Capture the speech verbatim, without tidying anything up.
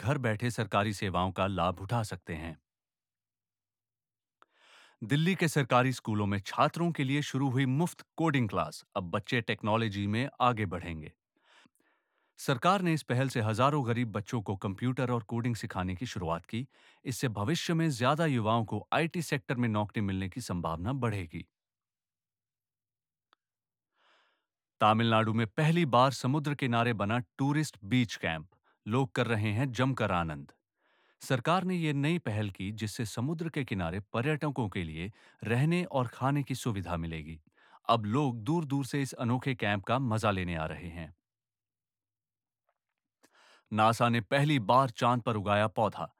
घर बैठे सरकारी सेवाओं का लाभ उठा सकते हैं। दिल्ली के सरकारी स्कूलों में छात्रों के लिए शुरू हुई मुफ्त कोडिंग क्लास। अब बच्चे टेक्नोलॉजी में आगे बढ़ेंगे। सरकार ने इस पहल से हजारों गरीब बच्चों को कंप्यूटर और कोडिंग सिखाने की शुरुआत की। इससे भविष्य में ज्यादा युवाओं को आईटी सेक्टर में नौकरी मिलने की संभावना बढ़ेगी। तमिलनाडु में पहली बार समुद्र किनारे बना टूरिस्ट बीच कैंप। लोग कर रहे हैं जमकर आनंद। सरकार ने यह नई पहल की जिससे समुद्र के किनारे पर्यटकों के लिए रहने और खाने की सुविधा मिलेगी। अब लोग दूर दूर से इस अनोखे कैंप का मजा लेने आ रहे हैं। नासा ने पहली बार चांद पर उगाया पौधा।